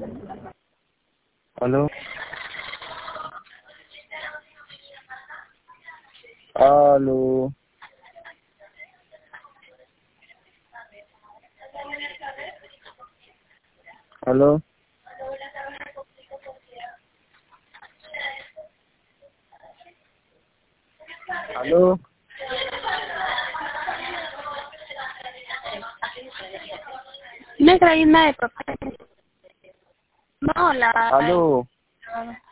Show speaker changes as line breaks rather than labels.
Aló. Aló. Aló. Aló.
Negra y una de papá. No, la...
Aló.